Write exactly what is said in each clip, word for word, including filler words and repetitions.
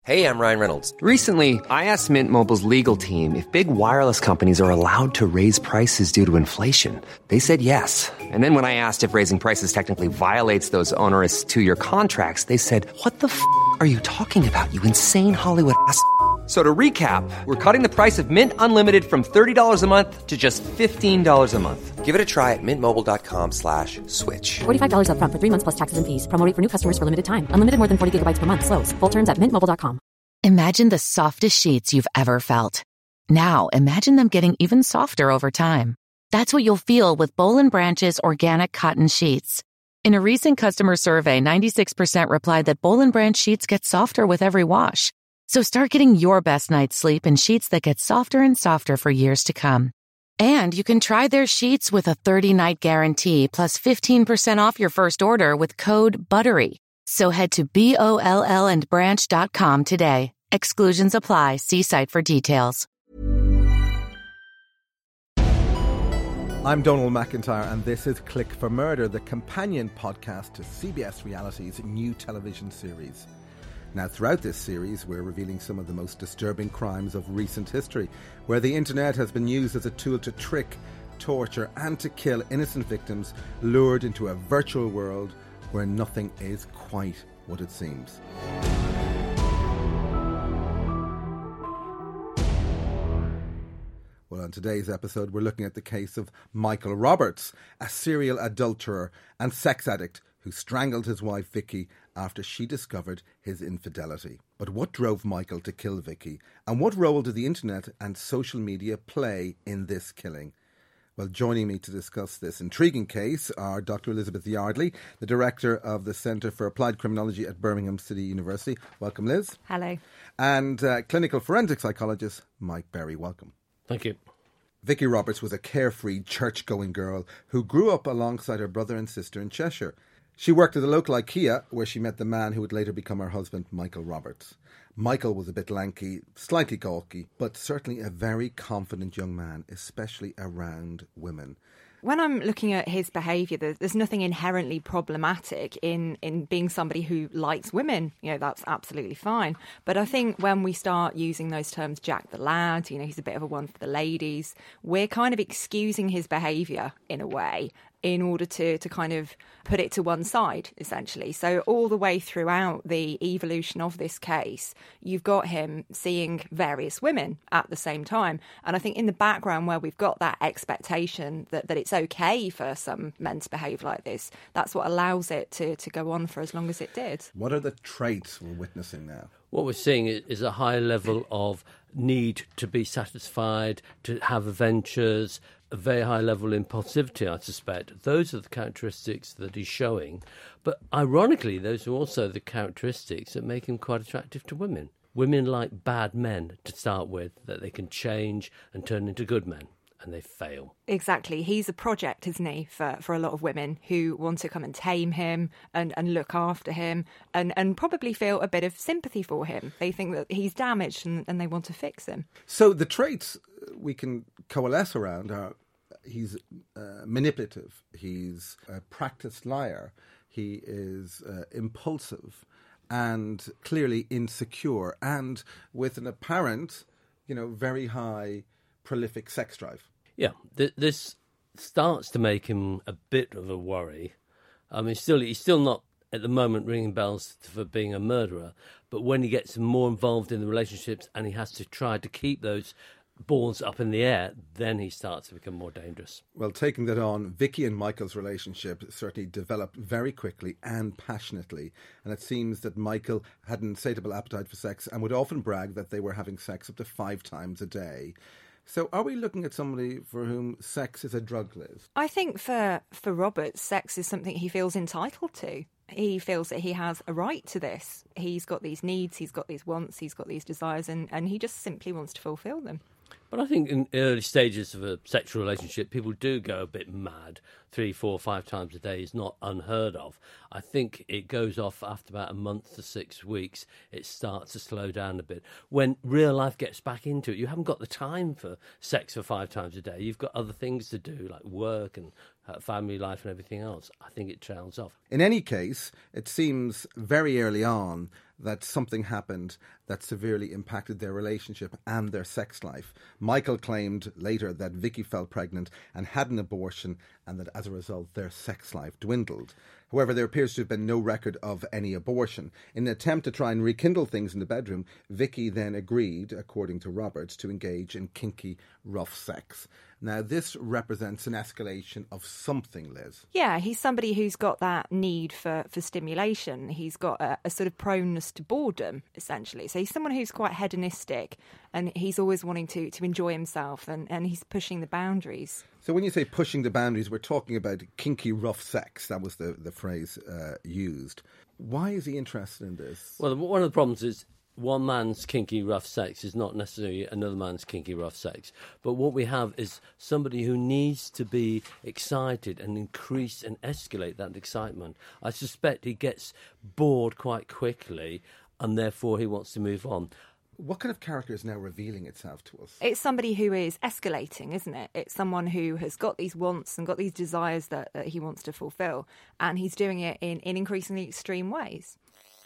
Hey, I'm Ryan Reynolds. Recently, I asked Mint Mobile's legal team if big wireless companies are allowed to raise prices due to inflation. They said yes. And then when I asked if raising prices technically violates those onerous two-year contracts, they said, what the f*** are you talking about, you insane Hollywood ass f- So to recap, we're cutting the price of Mint Unlimited from thirty dollars a month to just fifteen dollars a month. Give it a try at mintmobile.com slash switch. forty-five dollars up front for three months plus taxes and fees. Promo rate for new customers for limited time. Unlimited more than forty gigabytes per month. Slows full terms at mint mobile dot com. Imagine the softest sheets you've ever felt. Now imagine them getting even softer over time. That's what you'll feel with Boll and Branch's organic cotton sheets. In a recent customer survey, ninety-six percent replied that Boll and Branch sheets get softer with every wash. So start getting your best night's sleep in sheets that get softer and softer for years to come. And you can try their sheets with a thirty-night guarantee plus fifteen percent off your first order with code BUTTERY. So head to B O L L and branch dot com today. Exclusions apply. See site for details. I'm Donald McIntyre, and this is Click for Murder, the companion podcast to C B S Reality's new television series. Now, throughout this series, we're revealing some of the most disturbing crimes of recent history, where the internet has been used as a tool to trick, torture, and to kill innocent victims lured into a virtual world where nothing is quite what it seems. Well, on today's episode, we're looking at the case of Michael Roberts, a serial adulterer and sex addict who strangled his wife Vicky after she discovered his infidelity. But what drove Michael to kill Vicky, and what role did the internet and social media play in this killing? Well, joining me to discuss this intriguing case are Doctor Elizabeth Yardley, the Director of the Centre for Applied Criminology at Birmingham City University. Welcome, Liz. Hello. And uh, clinical forensic psychologist Mike Berry. Welcome. Thank you. Vicky Roberts was a carefree, church-going girl who grew up alongside her brother and sister in Cheshire. She worked at the local IKEA, where she met the man who would later become her husband, Michael Roberts. Michael was a bit lanky, slightly gawky, but certainly a very confident young man, especially around women. When I'm looking at his behaviour, there's nothing inherently problematic in, in being somebody who likes women. You know, that's absolutely fine. But I think when we start using those terms, Jack the lad, you know, he's a bit of a one for the ladies, we're kind of excusing his behaviour in a way in order to, to kind of put it to one side, essentially. So all the way throughout the evolution of this case, you've got him seeing various women at the same time. And I think in the background where we've got that expectation that, that it's okay for some men to behave like this, that's what allows it to, to go on for as long as it did. What are the traits we're witnessing now? What we're seeing is a high level of need to be satisfied, to have adventures, a very high level of impulsivity, I suspect. Those are the characteristics that he's showing. But ironically, those are also the characteristics that make him quite attractive to women. Women like bad men to start with, that they can change and turn into good men. And they fail. Exactly. He's a project, isn't he, for, for a lot of women who want to come and tame him and, and look after him and, and probably feel a bit of sympathy for him. They think that he's damaged and, and they want to fix him. So the traits we can coalesce around are he's uh, manipulative, he's a practiced liar, he is uh, impulsive and clearly insecure and with an apparent, you know, very high prolific sex drive. Yeah, th- this starts to make him a bit of a worry. I mean, still, he's still not at the moment ringing bells for being a murderer, but when he gets more involved in the relationships and he has to try to keep those balls up in the air, then he starts to become more dangerous. Well, taking that on, Vicky and Michael's relationship certainly developed very quickly and passionately, and it seems that Michael had an insatiable appetite for sex and would often brag that they were having sex up to five times a day. So are we looking at somebody for whom sex is a drug, Liz? I think for, for Robert, sex is something he feels entitled to. He feels that he has a right to this. He's got these needs, he's got these wants, he's got these desires, and, and he just simply wants to fulfil them. But I think in early stages of a sexual relationship, people do go a bit mad. Three, four, five times a day is not unheard of. I think it goes off after about a month to six weeks. It starts to slow down a bit. When real life gets back into it, you haven't got the time for sex for five times a day. You've got other things to do, like work and uh, family life and everything else, I think it trails off. In any case, it seems very early on that something happened that severely impacted their relationship and their sex life. Michael claimed later that Vicky fell pregnant and had an abortion, and that as a result their sex life dwindled. However, there appears to have been no record of any abortion. In an attempt to try and rekindle things in the bedroom, Vicky then agreed, according to Roberts, to engage in kinky, rough sex. Now, this represents an escalation of something, Liz. Yeah, he's somebody who's got that need for, for stimulation. He's got a, a sort of proneness to boredom, essentially. So he's someone who's quite hedonistic, and he's always wanting to, to enjoy himself, and, and he's pushing the boundaries. So when you say pushing the boundaries, we're talking about kinky, rough sex. That was the, the phrase uh, used. Why is he interested in this? Well, one of the problems is one man's kinky rough sex is not necessarily another man's kinky rough sex. But what we have is somebody who needs to be excited and increase and escalate that excitement. I suspect he gets bored quite quickly, and therefore he wants to move on. What kind of character is now revealing itself to us? It's somebody who is escalating, isn't it? It's someone who has got these wants and got these desires that, that he wants to fulfil, and he's doing it in, in increasingly extreme ways.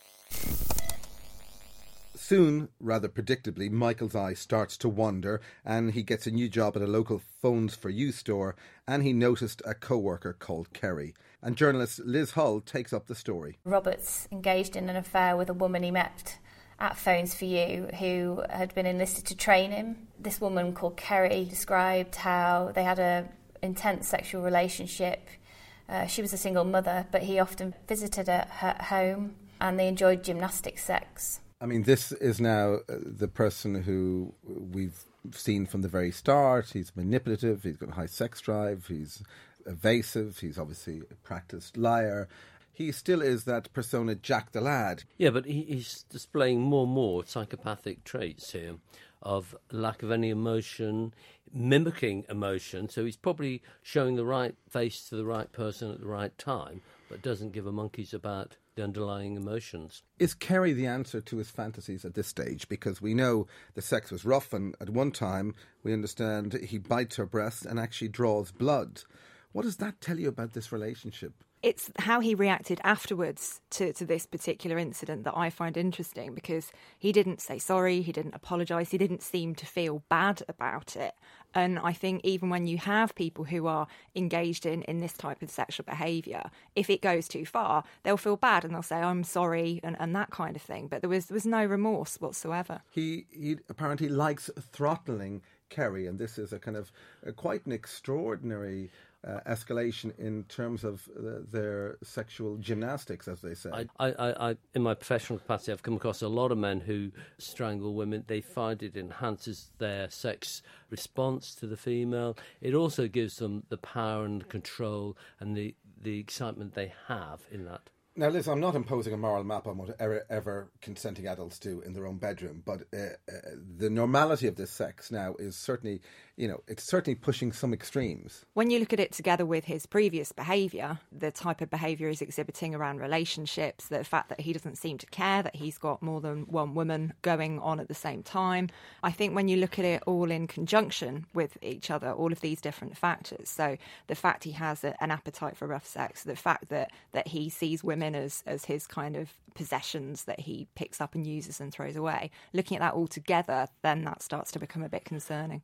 Soon, rather predictably, Michael's eye starts to wander, and he gets a new job at a local Phones for You store, and he noticed a co-worker called Kerry. And journalist Liz Hull takes up the story. Roberts engaged in an affair with a woman he met at Phones for You who had been enlisted to train him. This woman called Kerry described how they had an intense sexual relationship. Uh, she was a single mother, but he often visited her at home, and they enjoyed gymnastic sex. I mean, this is now the person who we've seen from the very start. He's manipulative, he's got a high sex drive, he's evasive, he's obviously a practiced liar. He still is that persona Jack the Lad. Yeah, but he, he's displaying more and more psychopathic traits here of lack of any emotion, mimicking emotion. So he's probably showing the right face to the right person at the right time, but doesn't give a monkey's about the underlying emotions. Is Kerry the answer to his fantasies at this stage? Because we know the sex was rough, and at one time we understand he bites her breast and actually draws blood. What does that tell you about this relationship? It's how he reacted afterwards to, to this particular incident that I find interesting, because he didn't say sorry, he didn't apologise, he didn't seem to feel bad about it. And I think even when you have people who are engaged in, in this type of sexual behaviour, if it goes too far, they'll feel bad and they'll say, I'm sorry, and, and that kind of thing. But there was there was no remorse whatsoever. He, he apparently likes throttling Kerry, and this is a kind of a, quite an extraordinary Uh, escalation in terms of uh, their sexual gymnastics, as they say. I, I, I, in my professional capacity, I've come across a lot of men who strangle women. They find it enhances their sex response to the female. It also gives them the power and control and the, the excitement they have in that. Now, Liz, I'm not imposing a moral map on what ever, ever consenting adults do in their own bedroom, but uh, uh, the normality of this sex now is certainly, you know, it's certainly pushing some extremes. When you look at it together with his previous behaviour, the type of behaviour he's exhibiting around relationships, the fact that he doesn't seem to care, that he's got more than one woman going on at the same time, I think when you look at it all in conjunction with each other, all of these different factors, so the fact he has a, an appetite for rough sex, the fact that, that he sees women As, as his kind of possessions that he picks up and uses and throws away. Looking at that all together, then that starts to become a bit concerning.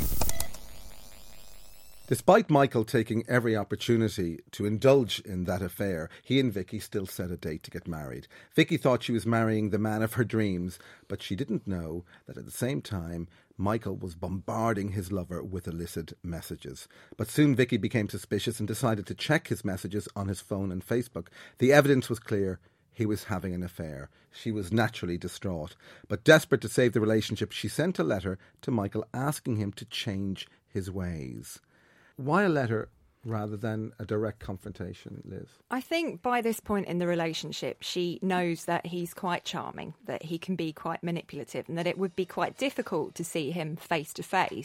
Despite Michael taking every opportunity to indulge in that affair, he and Vicky still set a date to get married. Vicky thought she was marrying the man of her dreams, but she didn't know that at the same time, Michael was bombarding his lover with illicit messages. But soon Vicky became suspicious and decided to check his messages on his phone and Facebook. The evidence was clear. He was having an affair. She was naturally distraught. But desperate to save the relationship, she sent a letter to Michael asking him to change his ways. Why a letter rather than a direct confrontation, Liz? I think by this point in the relationship, she knows that he's quite charming, that he can be quite manipulative, and that it would be quite difficult to see him face to face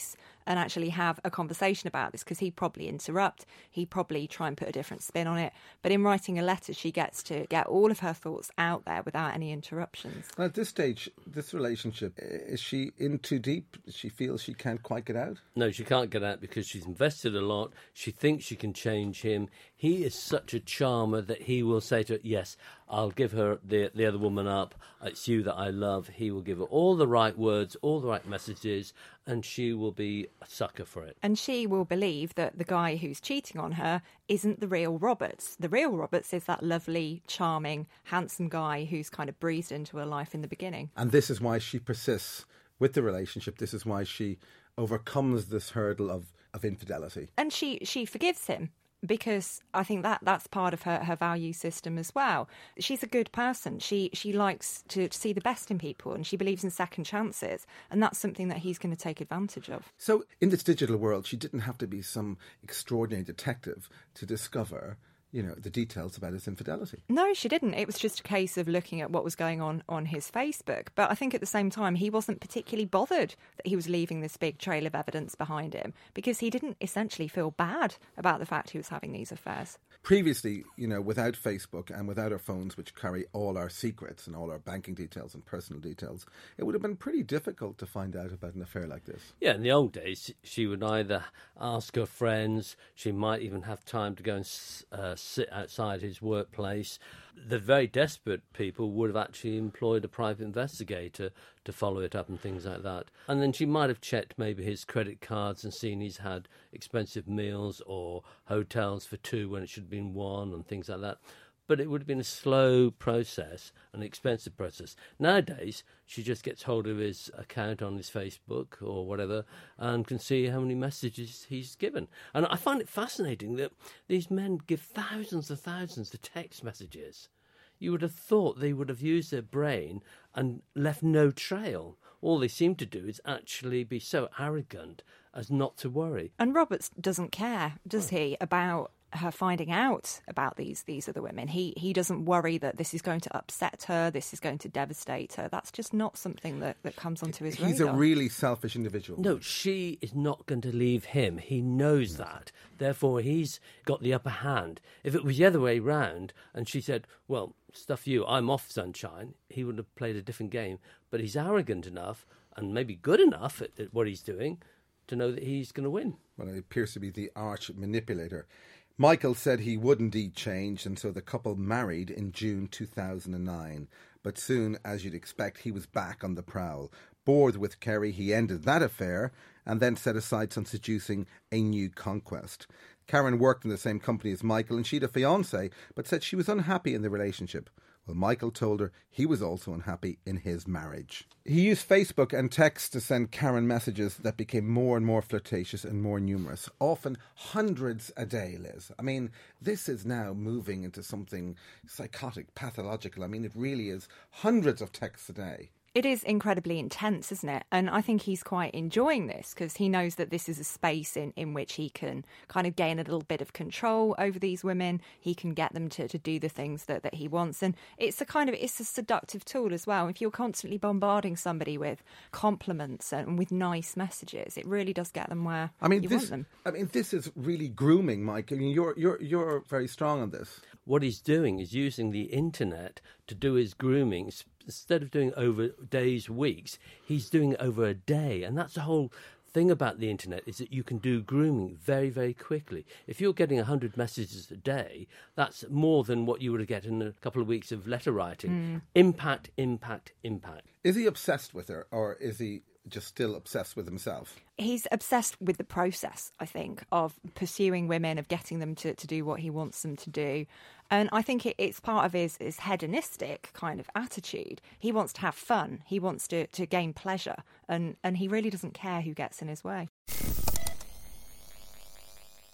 and actually have a conversation about this, because he'd probably interrupt, he'd probably try and put a different spin on it. But in writing a letter, she gets to get all of her thoughts out there without any interruptions. At this stage, this relationship, is she in too deep? She feels she can't quite get out? No, she can't get out because she's invested a lot. She thinks she can change him. He is such a charmer that he will say to her, yes, I'll give her the, the other woman up. It's you that I love. He will give her all the right words, all the right messages, and she will be a sucker for it. And she will believe that the guy who's cheating on her isn't the real Roberts. The real Roberts is that lovely, charming, handsome guy who's kind of breathed into her life in the beginning. And this is why she persists with the relationship. This is why she overcomes this hurdle of, of infidelity. And she, she forgives him, because I think that that's part of her, her value system as well. She's a good person. She she likes to, to see the best in people, and she believes in second chances. And that's something that he's going to take advantage of. So in this digital world, she didn't have to be some extraordinary detective to discover, you know, the details about his infidelity. No, she didn't. It was just a case of looking at what was going on on his Facebook. But I think at the same time, he wasn't particularly bothered that he was leaving this big trail of evidence behind him, because he didn't essentially feel bad about the fact he was having these affairs. Previously, you know, without Facebook and without our phones, which carry all our secrets and all our banking details and personal details, it would have been pretty difficult to find out about an affair like this. Yeah, in the old days, she would either ask her friends, she might even have time to go and uh, sit outside his workplace. The very desperate people would have actually employed a private investigator to follow it up and things like that. And then she might have checked maybe his credit cards and seen he's had expensive meals or hotels for two when it should have been one and things like that. But it would have been a slow process, an expensive process. Nowadays, she just gets hold of his account on his Facebook or whatever and can see how many messages he's given. And I find it fascinating that these men give thousands and thousands of text messages. You would have thought they would have used their brain and left no trail. All they seem to do is actually be so arrogant as not to worry. And Roberts doesn't care, does he, about her finding out about these these other women. He he doesn't worry that this is going to upset her, this is going to devastate her. That's just not something that, that comes onto his radar. He's a really selfish individual. No, she is not going to leave him. He knows that. Therefore, he's got the upper hand. If it was the other way round and she said, well, stuff you, I'm off, sunshine, he would have played a different game. But he's arrogant enough and maybe good enough at, at what he's doing to know that he's going to win. Well, he appears to be the arch manipulator. Michael said he would indeed change, and so the couple married in June two thousand nine. But soon, as you'd expect, he was back on the prowl. Bored with Kerry, he ended that affair and then set his sights on seducing a new conquest. Karen worked in the same company as Michael, and she had a fiancé, but said she was unhappy in the relationship. Well, Michael told her he was also unhappy in his marriage. He used Facebook and text to send Karen messages that became more and more flirtatious and more numerous, often hundreds a day, Liz. I mean, this is now moving into something psychotic, pathological. I mean, it really is hundreds of texts a day. It is incredibly intense, isn't it? And I think he's quite enjoying this because he knows that this is a space in, in which he can kind of gain a little bit of control over these women. He can get them to, to do the things that, that he wants. And it's a kind of, it's a seductive tool as well. If you're constantly bombarding somebody with compliments and with nice messages, it really does get them where I mean, you this, want them. I mean, this is really grooming, Mike. I mean, you're, you're, you're very strong on this. What he's doing is using the internet to do his grooming. Instead of doing over days, weeks, he's doing it over a day. And that's the whole thing about the internet, is that you can do grooming very, very quickly. If you're getting one hundred messages a day, that's more than what you would get in a couple of weeks of letter writing. Mm. Impact, impact, impact. Is he obsessed with her, or is he just still obsessed with himself? He's obsessed with the process, I think, of pursuing women, of getting them to, to do what he wants them to do. And I think it, it's part of his, his hedonistic kind of attitude. He wants to have fun. He wants to, to gain pleasure. And, and he really doesn't care who gets in his way.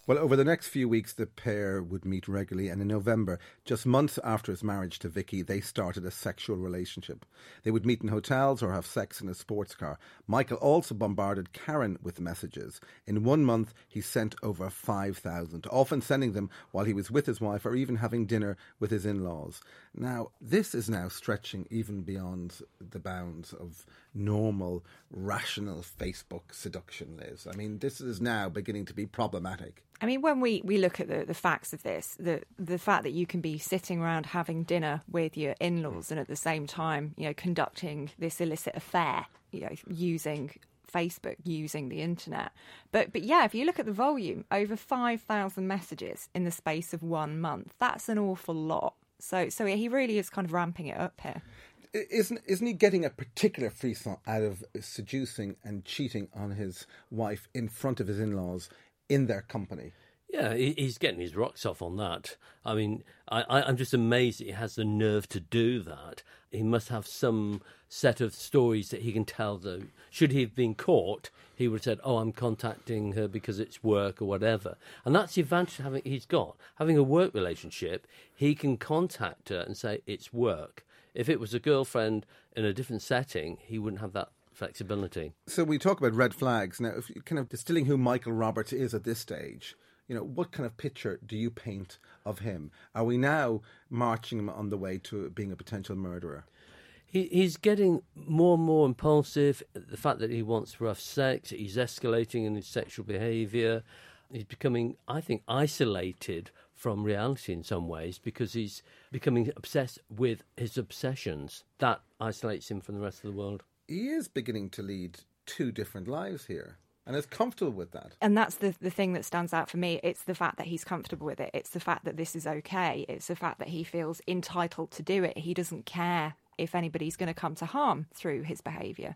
Well, over the next few weeks, the pair would meet regularly, and in November, just months after his marriage to Vicky, they started a sexual relationship. They would meet in hotels or have sex in a sports car. Michael also bombarded Karen with messages. In one month, he sent over five thousand, often sending them while he was with his wife or even having dinner with his in-laws. Now, this is now stretching even beyond the bounds of normal, rational Facebook seduction, Liz. I mean, this is now beginning to be problematic. I mean, when we, we look at the, the facts of this, the the fact that you can be sitting around having dinner with your in-laws and at the same time, you know, conducting this illicit affair, you know, using Facebook, using the internet. But but yeah, if you look at the volume, over five thousand messages in the space of one month, that's an awful lot. So so he really is kind of ramping it up here. Isn't isn't he getting a particular frisson out of seducing and cheating on his wife in front of his in-laws in their company? Yeah, he's getting his rocks off on that. I mean, I, I'm just amazed that he has the nerve to do that. He must have some set of stories that he can tell, though. Should he have been caught, he would have said, oh, I'm contacting her because it's work or whatever. And that's the advantage having, he's got. Having a work relationship, he can contact her and say, it's work. If it was a girlfriend in a different setting, he wouldn't have that flexibility. So we talk about red flags. Now, if you're kind of distilling who Michael Roberts is at this stage, you know, what kind of picture do you paint of him? Are we now marching him on the way to being a potential murderer? He, he's getting more and more impulsive. The fact that he wants rough sex, he's escalating in his sexual behaviour. He's becoming, I think, isolated from reality in some ways because he's becoming obsessed with his obsessions. That isolates him from the rest of the world. He is beginning to lead two different lives here and is comfortable with that. And that's the, the thing that stands out for me. It's the fact that he's comfortable with it. It's the fact that this is okay. It's the fact that he feels entitled to do it. He doesn't care if anybody's going to come to harm through his behaviour.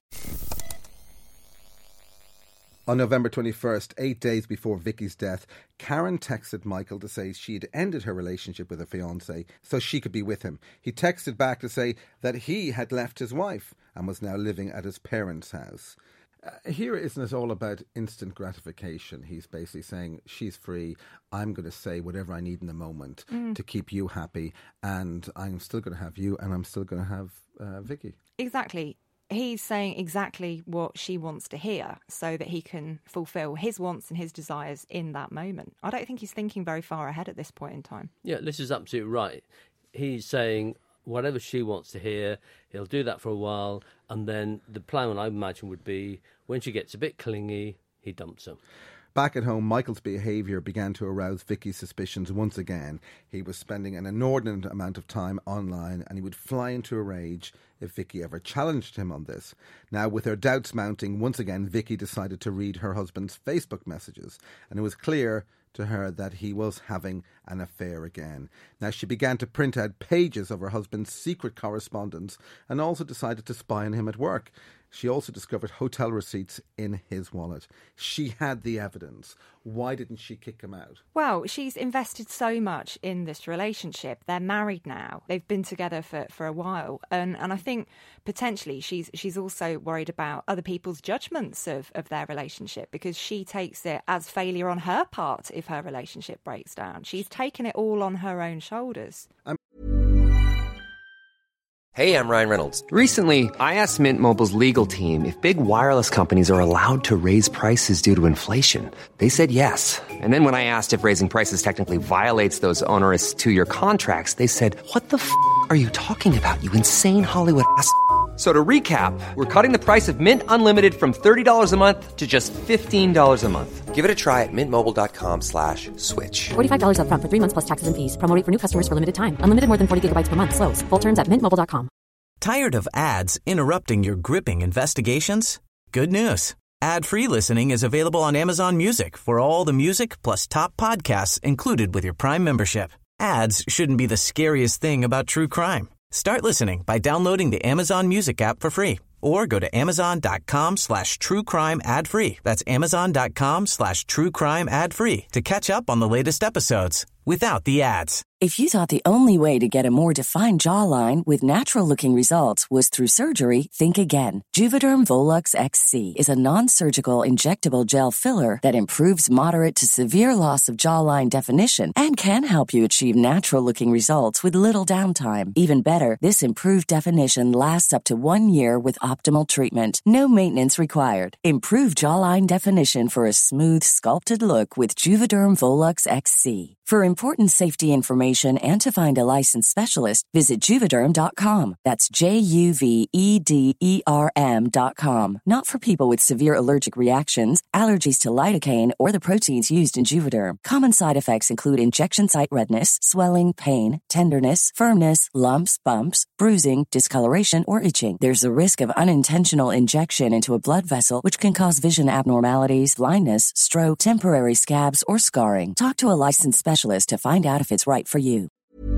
On November twenty-first, eight days before Vicky's death, Karen texted Michael to say she had ended her relationship with her fiancé so she could be with him. He texted back to say that he had left his wife and was now living at his parents' house. Uh, here, isn't it all about instant gratification? He's basically saying, she's free, I'm going to say whatever I need in the moment mm. to keep you happy, and I'm still going to have you, and I'm still going to have uh, Vicky. Exactly. He's saying exactly what she wants to hear so that he can fulfil his wants and his desires in that moment. I don't think he's thinking very far ahead at this point in time. Yeah, this is absolutely right. He's saying whatever she wants to hear, he'll do that for a while, and then the plan, I imagine, would be when she gets a bit clingy, he dumps her. Back at home, Michael's behaviour began to arouse Vicky's suspicions once again. He was spending an inordinate amount of time online, and he would fly into a rage if Vicky ever challenged him on this. Now, with her doubts mounting, once again, Vicky decided to read her husband's Facebook messages, and it was clear to her that he was having an affair again. Now, she began to print out pages of her husband's secret correspondence and also decided to spy on him at work. She also discovered hotel receipts in his wallet. She had the evidence. Why didn't she kick him out? Well, she's invested so much in this relationship. They're married now. They've been together for, for a while. And and I think potentially she's she's also worried about other people's judgments of, of their relationship because she takes it as failure on her part if her relationship breaks down. She's taken it all on her own shoulders. I'm- Hey, I'm Ryan Reynolds. Recently, I asked Mint Mobile's legal team if big wireless companies are allowed to raise prices due to inflation. They said yes. And then when I asked if raising prices technically violates those onerous two-year contracts, they said, what the f*** are you talking about, you insane Hollywood ass f- So to recap, we're cutting the price of Mint Unlimited from thirty dollars a month to just fifteen dollars a month. Give it a try at mintmobile.com slash switch. forty-five dollars up front for three months plus taxes and fees. Promo rate for new customers for limited time. Unlimited more than forty gigabytes per month. Slows full terms at mint mobile dot com. Tired of ads interrupting your gripping investigations? Good news. Ad-free listening is available on Amazon Music for all the music plus top podcasts included with your Prime membership. Ads shouldn't be the scariest thing about true crime. Start listening by downloading the Amazon Music app for free or go to amazon.com slash true crime ad free. That's amazon.com slash true crime ad free to catch up on the latest episodes without the ads. If you thought the only way to get a more defined jawline with natural-looking results was through surgery, think again. Juvederm Volux X C is a non-surgical injectable gel filler that improves moderate to severe loss of jawline definition and can help you achieve natural-looking results with little downtime. Even better, this improved definition lasts up to one year with optimal treatment. No maintenance required. Improve jawline definition for a smooth, sculpted look with Juvederm Volux X C. For important safety information and to find a licensed specialist, visit Juvederm dot com. That's J U V E D E R M dot com. Not for people with severe allergic reactions, allergies to lidocaine, or the proteins used in Juvederm. Common side effects include injection site redness, swelling, pain, tenderness, firmness, lumps, bumps, bruising, discoloration, or itching. There's a risk of unintentional injection into a blood vessel, which can cause vision abnormalities, blindness, stroke, temporary scabs, or scarring. Talk to a licensed specialist to find out if it's right for you.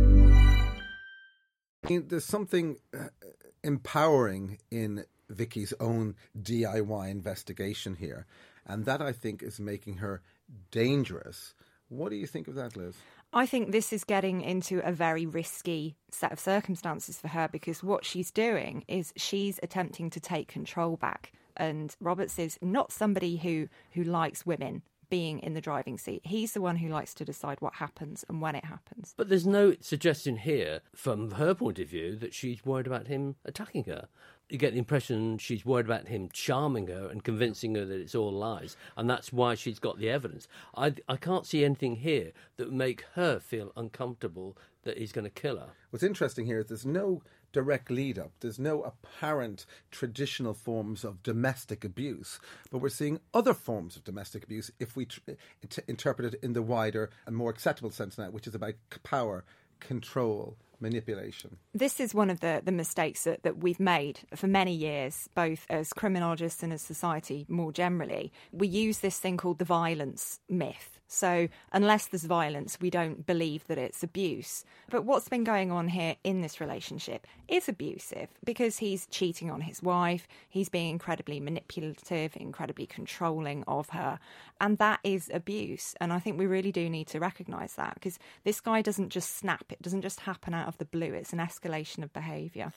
I mean, there's something uh, empowering in Vicky's own D I Y investigation here, and that, I think, is making her dangerous. What do you think of that, Liz? I think this is getting into a very risky set of circumstances for her, because what she's doing is she's attempting to take control back. And Roberts is not somebody who, who likes women being in the driving seat. He's the one who likes to decide what happens and when it happens. But there's no suggestion here, from her point of view, that she's worried about him attacking her. You get the impression she's worried about him charming her and convincing her that it's all lies, and that's why she's got the evidence. I, I can't see anything here that would make her feel uncomfortable that he's going to kill her. What's interesting here is there's no direct lead up. There's no apparent traditional forms of domestic abuse, but we're seeing other forms of domestic abuse if we tr- t- interpret it in the wider and more acceptable sense now, which is about power, control, manipulation. This is one of the, the mistakes that, that we've made for many years, both as criminologists and as society more generally. We use this thing called the violence myth. So unless there's violence, we don't believe that it's abuse. But what's been going on here in this relationship is abusive, because he's cheating on his wife, he's being incredibly manipulative, incredibly controlling of her, and that is abuse. And I think we really do need to recognise that, because this guy doesn't just snap, it doesn't just happen out of the blue, it's an escalation of behaviour.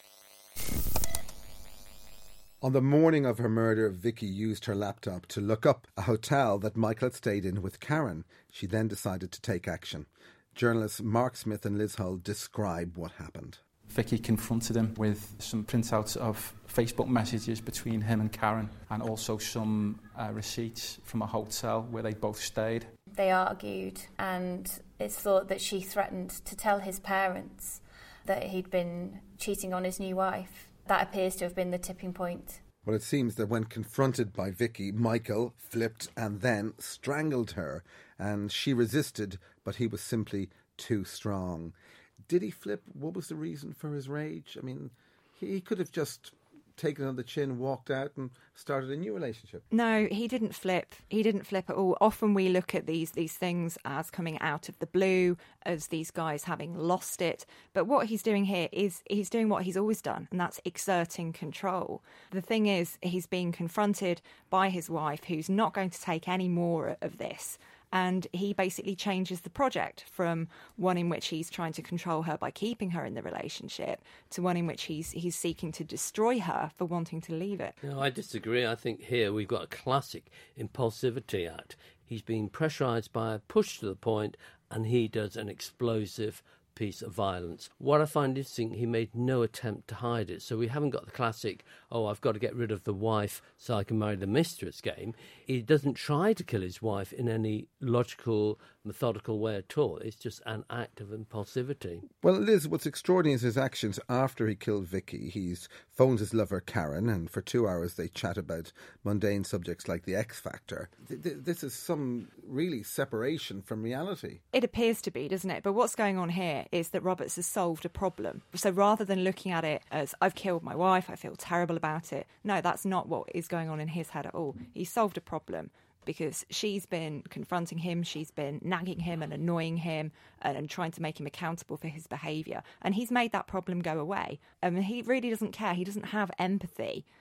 On the morning of her murder, Vicky used her laptop to look up a hotel that Michael had stayed in with Karen. She then decided to take action. Journalists Mark Smith and Liz Hull describe what happened. Vicky confronted him with some printouts of Facebook messages between him and Karen, and also some uh, receipts from a hotel where they both stayed. They argued, and it's thought that she threatened to tell his parents that he'd been cheating on his new wife. That appears to have been the tipping point. Well, it seems that when confronted by Vicky, Michael flipped and then strangled her, and she resisted, but he was simply too strong. Did he flip? What was the reason for his rage? I mean, he could have just taken it on the chin, walked out and started a new relationship. No, he didn't flip. He didn't flip at all. Often we look at these these things as coming out of the blue, as these guys having lost it. But what he's doing here is he's doing what he's always done, and that's exerting control. The thing is, he's being confronted by his wife, who's not going to take any more of this. And he basically changes the project from one in which he's trying to control her by keeping her in the relationship to one in which he's he's seeking to destroy her for wanting to leave it. No, I disagree. I think here we've got a classic impulsivity act. He's being pressurised by a push to the point, and he does an explosive piece of violence. What I find interesting, he made no attempt to hide it. So we haven't got the classic, oh, I've got to get rid of the wife so I can marry the mistress game. He doesn't try to kill his wife in any logical, methodical way at all. It's just an act of impulsivity. Well, Liz, what's extraordinary is his actions after he killed Vicky. He's phoned his lover Karen, and for two hours they chat about mundane subjects like the X Factor. Th- th- this is some really separation from reality. It appears to be, doesn't it? But what's going on here is that Roberts has solved a problem. So rather than looking at it as, I've killed my wife, I feel terrible about it, no, that's not what is going on in his head at all. He's solved a problem because she's been confronting him, she's been nagging him and annoying him and, and trying to make him accountable for his behaviour. And he's made that problem go away. I mean, he really doesn't care. He doesn't have empathy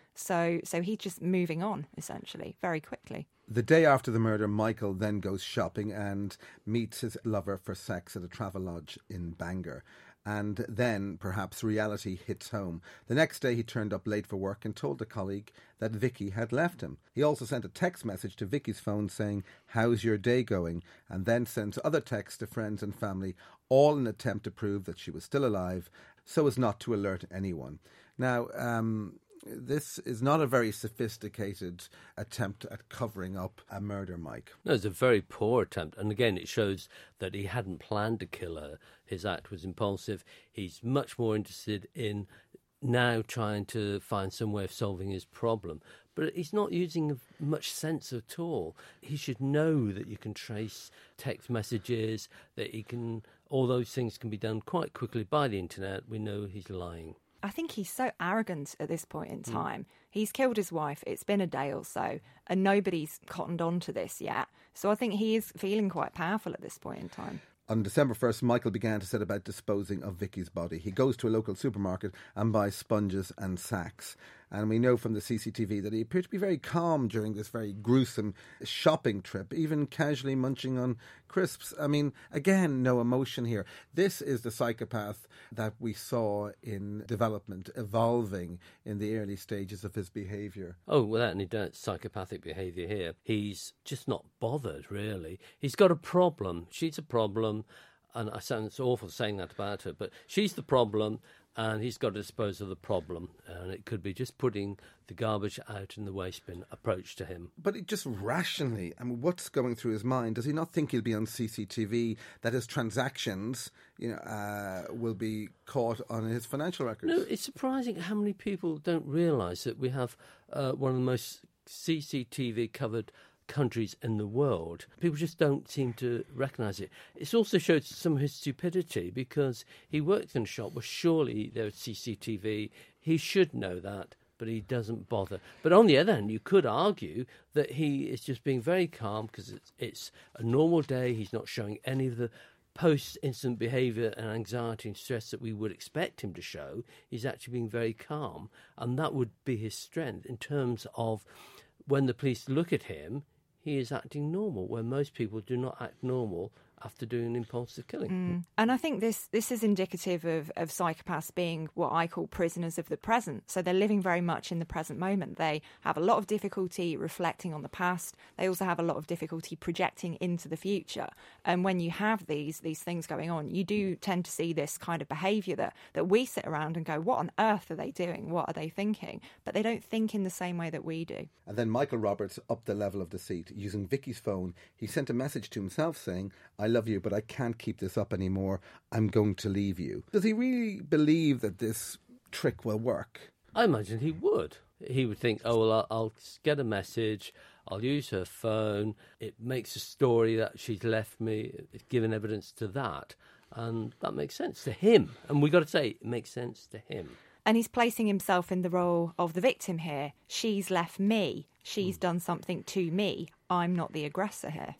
So, so he's just moving on, essentially, very quickly. The day after the murder, Michael then goes shopping and meets his lover for sex at a travel lodge in Bangor. And then, perhaps, reality hits home. The next day, he turned up late for work and told a colleague that Vicky had left him. He also sent a text message to Vicky's phone saying, "How's your day going?" and then sent other texts to friends and family, all in an attempt to prove that she was still alive, so as not to alert anyone. Now, um... this is not a very sophisticated attempt at covering up a murder, Mike. No, it's a very poor attempt. And again, it shows that he hadn't planned to kill her. His act was impulsive. He's much more interested in now trying to find some way of solving his problem. But he's not using much sense at all. He should know that you can trace text messages, that he can, all those things can be done quite quickly by the internet. We know he's lying. I think he's so arrogant at this point in time. Mm. He's killed his wife. It's been a day or so, and nobody's cottoned on to this yet. So I think he is feeling quite powerful at this point in time. On December first, Michael began to set about disposing of Vicky's body. He goes to a local supermarket and buys sponges and sacks. And we know from the C C T V that he appeared to be very calm during this very gruesome shopping trip, even casually munching on crisps. I mean, again, no emotion here. This is the psychopath that we saw in development, evolving in the early stages of his behaviour. Oh, without any doubt, psychopathic behaviour here. He's just not bothered, really. He's got a problem. She's a problem. And I sound it's awful saying that about her, but she's the problem, and he's got to dispose of the problem. And it could be just putting the garbage out in the waste bin approach to him. But it just rationally, I mean, what's going through his mind? Does he not think he'll be on C C T V, that his transactions, you know, uh, will be caught on his financial records? No, it's surprising how many people don't realise that we have uh, one of the most C C T V covered countries in the world. People just don't seem to recognise it. It also shows some of his stupidity, because he worked in a shop where surely there was C C T V. He should know that, but he doesn't bother. But on the other hand, you could argue that he is just being very calm because it's, it's a normal day. He's not showing any of the post-incident behaviour and anxiety and stress that we would expect him to show. He's actually being very calm, and that would be his strength in terms of when the police look at him, he is acting normal, where most people do not act normal after doing an impulsive killing. Mm. And I think this this is indicative of, of psychopaths being what I call prisoners of the present. So they're living very much in the present moment. They have a lot of difficulty reflecting on the past. They also have a lot of difficulty projecting into the future. And when you have these these things going on, you do tend to see this kind of behaviour that, that we sit around and go, what on earth are they doing? What are they thinking? But they don't think in the same way that we do. And then Michael Roberts upped the level of deceit. Using Vicky's phone, he sent a message to himself saying, "I love you, but I can't keep this up anymore. I'm going to leave you." Does he really believe that this trick will work? I imagine he would. He would think, oh, well, I'll, I'll get a message, I'll use her phone, it makes a story that she's left me, it's given evidence to that, and that makes sense to him. And we've got to say, it makes sense to him. And he's placing himself in the role of the victim here. She's left me. She's mm. done something to me. I'm not the aggressor here.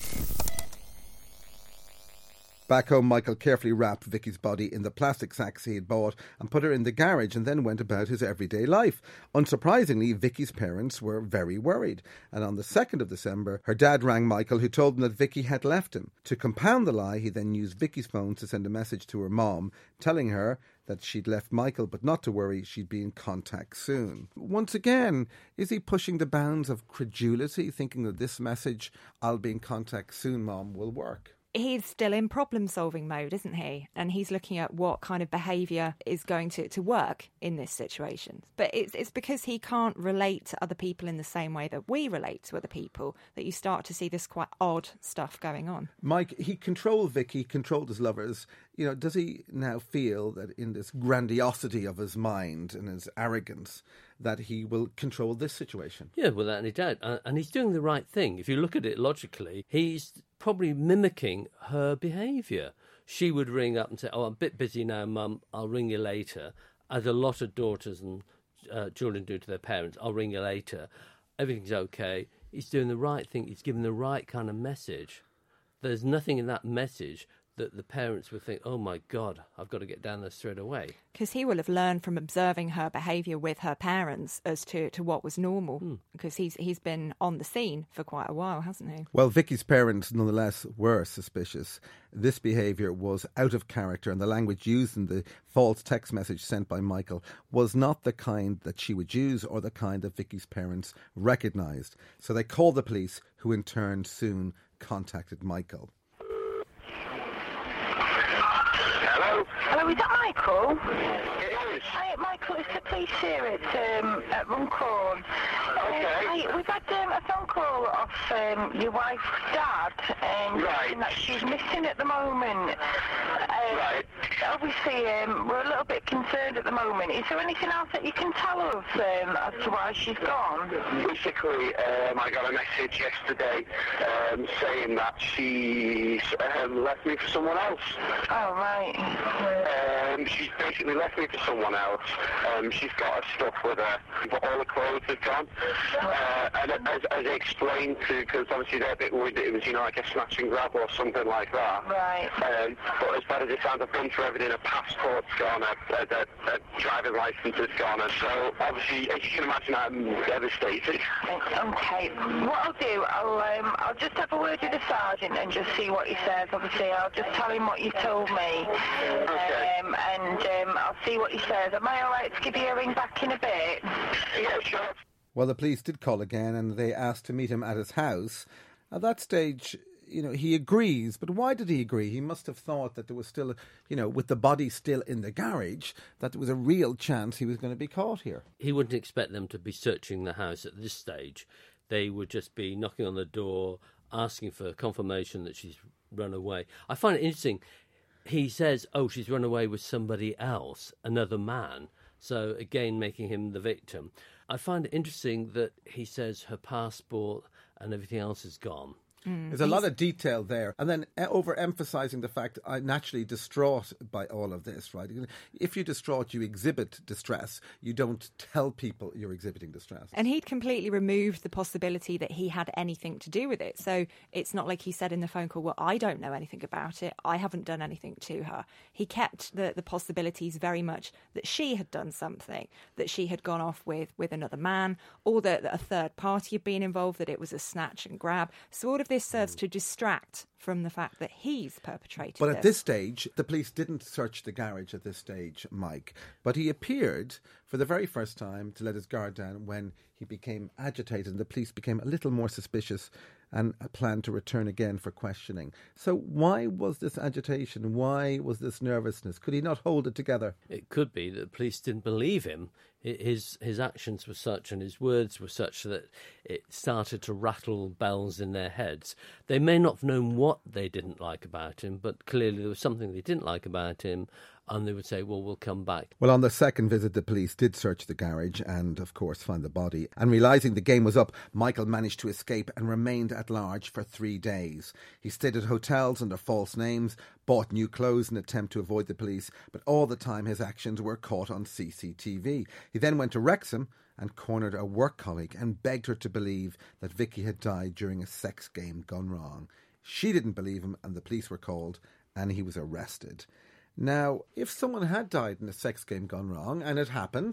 Back home, Michael carefully wrapped Vicky's body in the plastic sacks he had bought and put her in the garage, and then went about his everyday life. Unsurprisingly, Vicky's parents were very worried, and on the second of December, her dad rang Michael, who told him that Vicky had left him. To compound the lie, he then used Vicky's phone to send a message to her mom, telling her that she'd left Michael, but not to worry, she'd be in contact soon. Once again, is he pushing the bounds of credulity, thinking that this message, "I'll be in contact soon, Mom," will work? He's still in problem-solving mode, isn't he? And he's looking at what kind of behaviour is going to, to work in this situation. But it's it's because he can't relate to other people in the same way that we relate to other people that you start to see this quite odd stuff going on. Mike, he controlled Vicky, controlled his lovers. You know, does he now feel that in this grandiosity of his mind and his arrogance that he will control this situation? Yeah, without any doubt. And he's doing the right thing. If you look at it logically, he's probably mimicking her behaviour. She would ring up and say, "Oh, I'm a bit busy now, Mum, I'll ring you later," as a lot of daughters and uh, children do to their parents. "I'll ring you later. Everything's okay." He's doing the right thing. He's giving the right kind of message. There's nothing in that message that the parents would think, oh my God, I've got to get down there straight away. Because he will have learned from observing her behaviour with her parents as to, to what was normal, Hmm. because he's he's been on the scene for quite a while, hasn't he? Well, Vicky's parents nonetheless were suspicious. This behaviour was out of character, and the language used in the false text message sent by Michael was not the kind that she would use or the kind that Vicky's parents recognised. So they called the police, who in turn soon contacted Michael. Hello? Hello, is that Michael? It is. Hi, Michael, it's the police here at, um, at Runcorn. Okay. Uh, hi, we've had um, a phone call off um, your wife's dad, and Right. that she's missing at the moment. Uh, Right. Obviously, um, we're a little bit concerned at the moment. Is there anything else that you can tell us um, as to why she's gone? Basically, um, I got a message yesterday um, saying that she's um, left me for someone else. Oh, right. Um, she's basically left me for someone else. Um, she's got her stuff with her, but all the clothes have gone. Uh, and as, as I explained to, because obviously they're a bit worried that it was, you know, like a snatch and grab or something like that. Right. Um, but as bad as it sounds, I've been through everything. A passport's gone, a, a, a, a driving licence is gone. And so, obviously, as you can imagine, I'm devastated. Okay. What I'll do, I'll um, I'll just have a word with the sergeant and just see what he says. Obviously, I'll just tell him what you told me, Okay. um, and um, I'll see what he says. Am I all right to give you a ring back in a bit? Yeah, sure. Well, the police did call again, and they asked to meet him at his house. At that stage, you know, he agrees, but why did he agree? He must have thought that there was still, you know, with the body still in the garage, that there was a real chance he was going to be caught here. He wouldn't expect them to be searching the house at this stage. They would just be knocking on the door, asking for confirmation that she's run away. I find it interesting. He says, oh, she's run away with somebody else, another man. So, again, making him the victim. I find it interesting that he says her passport and everything else is gone. Mm. There's a lot of detail there. And then overemphasising the fact I'm naturally distraught by all of this, right? If you're distraught, you exhibit distress. You don't tell people you're exhibiting distress. And he'd completely removed the possibility that he had anything to do with it. So it's not like he said in the phone call, well, I don't know anything about it. I haven't done anything to her. He kept the, the possibilities very much that she had done something, that she had gone off with, with another man, or that, that a third party had been involved, that it was a snatch and grab. So all of this serves to distract from the fact that he's perpetrated But it. at this stage, the police didn't search the garage at this stage, Mike. But he appeared for the very first time to let his guard down when he became agitated, and the police became a little more suspicious and planned to return again for questioning. So why was this agitation? Why was this nervousness? Could he not hold it together? It could be that the police didn't believe him. His his actions were such and his words were such that it started to rattle bells in their heads. They may not have known what they didn't like about him, but clearly there was something they didn't like about him, and they would say, well, we'll come back. Well, on the second visit, the police did search the garage and, of course, find the body. And realising the game was up, Michael managed to escape and remained at large for three days. He stayed at hotels under false names, bought new clothes in an attempt to avoid the police, but all the time his actions were caught on C C T V. He then went to Wrexham and cornered a work colleague and begged her to believe that Vicky had died during a sex game gone wrong. She didn't believe him, and the police were called, and he was arrested. Now, if someone had died in a sex game gone wrong, and it happened,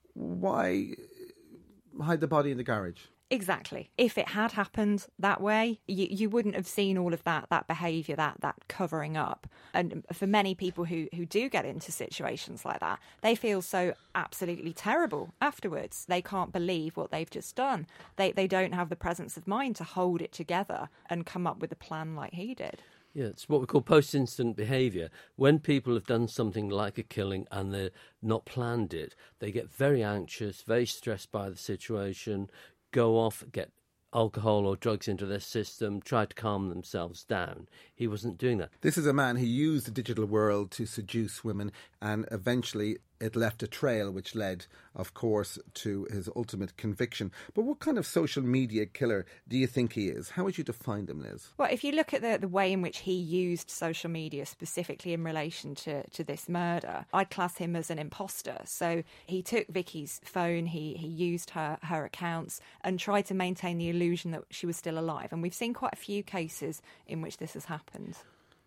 why hide the body in the garage? Exactly. If it had happened that way, you, you wouldn't have seen all of that that behaviour, that that covering up. And for many people who, who do get into situations like that, they feel so absolutely terrible afterwards. They can't believe what they've just done. They they don't have the presence of mind to hold it together and come up with a plan like he did. Yeah, it's what we call post-incident behaviour. When people have done something like a killing and they're not planned it, they get very anxious, very stressed by the situation, go off, get alcohol or drugs into their system, try to calm themselves down. He wasn't doing that. This is a man who used the digital world to seduce women, and eventually it left a trail which led, of course, to his ultimate conviction. But what kind of social media killer do you think he is? How would you define him, Liz? Well, if you look at the, the way in which he used social media specifically in relation to, to this murder, I'd class him as an imposter. So he took Vicky's phone, he, he used her, her accounts and tried to maintain the illusion that she was still alive. And we've seen quite a few cases in which this has happened.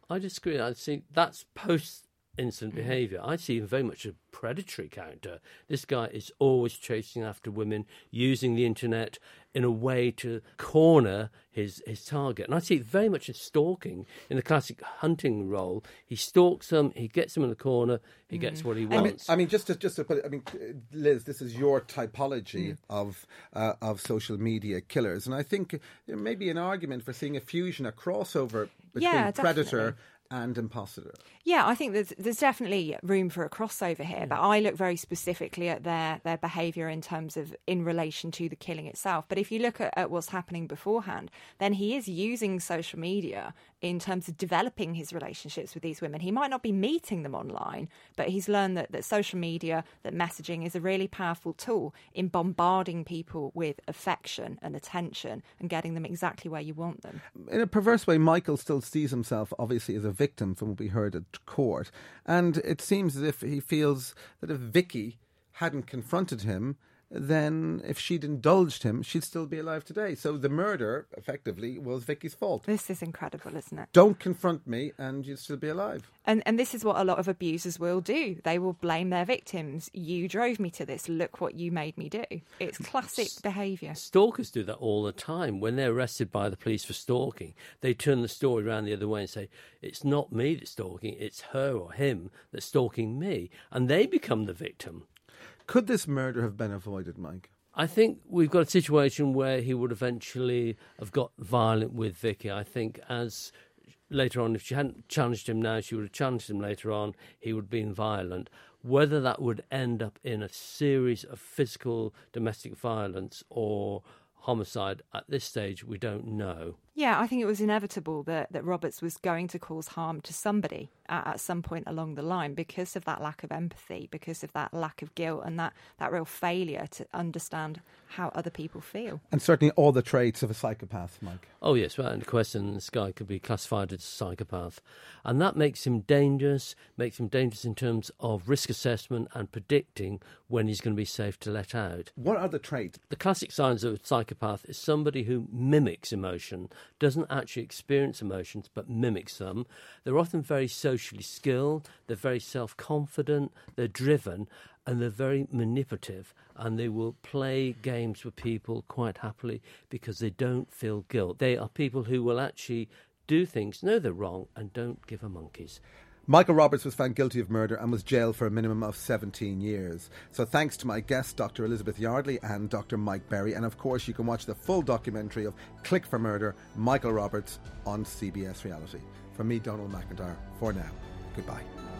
I disagree. I think that's post-incident behaviour. I see him very much a predatory character. This guy is always chasing after women, using the internet in a way to corner his, his target. And I see it very much as stalking in the classic hunting role. He stalks them, he gets them in the corner, he mm. gets what he wants. I mean, I mean, just to just to put it, I mean, Liz, this is your typology mm. of uh, of social media killers, and I think there may be an argument for seeing a fusion, a crossover between yeah, predator and imposter. Yeah, I think there's there's definitely room for a crossover here, yeah. but I look very specifically at their, their behaviour in terms of in relation to the killing itself. But if you look at, at what's happening beforehand, then he is using social media in terms of developing his relationships with these women. He might not be meeting them online, but he's learned that, that social media, that messaging is a really powerful tool in bombarding people with affection and attention and getting them exactly where you want them. In a perverse way, Michael still sees himself, obviously, as a victim from what we heard at court. And it seems as if he feels that if Vicky hadn't confronted him, then if she'd indulged him, she'd still be alive today. So the murder, effectively, was Vicky's fault. This is incredible, isn't it? Don't confront me and you'd still be alive. And and this is what a lot of abusers will do. They will blame their victims. You drove me to this. Look what you made me do. It's classic behaviour. Stalkers do that all the time. When they're arrested by the police for stalking, they turn the story around the other way and say, it's not me that's stalking, it's her or him that's stalking me. And they become the victim. Could this murder have been avoided, Mike? I think we've got a situation where he would eventually have got violent with Vicky. I think as later on, if she hadn't challenged him now, she would have challenged him later on, he would have been violent. Whether that would end up in a series of physical domestic violence or homicide, at this stage, we don't know. Yeah, I think it was inevitable that, that Roberts was going to cause harm to somebody at, at some point along the line because of that lack of empathy, because of that lack of guilt and that, that real failure to understand how other people feel. And certainly all the traits of a psychopath, Mike. Oh, yes, well, and the question, this guy could be classified as a psychopath. And that makes him dangerous, makes him dangerous in terms of risk assessment and predicting when he's going to be safe to let out. What are the traits? The classic signs of a psychopath is somebody who mimics emotion, doesn't actually experience emotions but mimics them. They're often very socially skilled, they're very self-confident, they're driven, and they're very manipulative, and they will play games with people quite happily because they don't feel guilt. They are people who will actually do things, know they're wrong, and don't give a monkeys. Michael Roberts was found guilty of murder and was jailed for a minimum of seventeen years. So thanks to my guests, Doctor Elizabeth Yardley and Doctor Mike Berry. And of course, you can watch the full documentary of Click for Murder, Michael Roberts, on C B S Reality. From me, Donald McIntyre, for now, goodbye.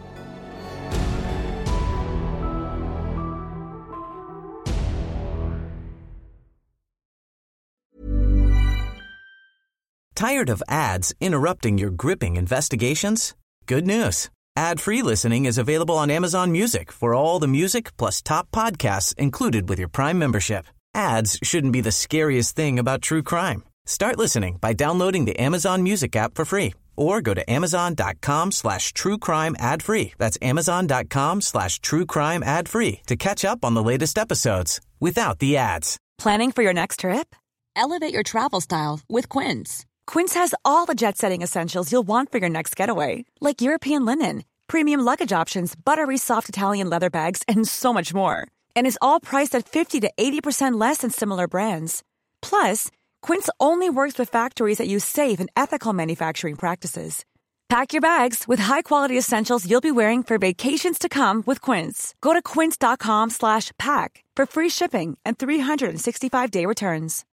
Tired of ads interrupting your gripping investigations? Good news. Ad-free listening is available on Amazon Music for all the music plus top podcasts included with your Prime membership. Ads shouldn't be the scariest thing about true crime. Start listening by downloading the Amazon Music app for free or go to amazon.com slash true crime ad free. That's amazon.com slash true crime ad free to catch up on the latest episodes without the ads. Planning for your next trip? Elevate your travel style with Quince. Quince has all the jet-setting essentials you'll want for your next getaway, like European linen, premium luggage options, buttery soft Italian leather bags, and so much more. And is all priced at fifty to eighty percent less than similar brands. Plus, Quince only works with factories that use safe and ethical manufacturing practices. Pack your bags with high-quality essentials you'll be wearing for vacations to come with Quince. Go to quince.com slash pack for free shipping and three sixty-five day returns.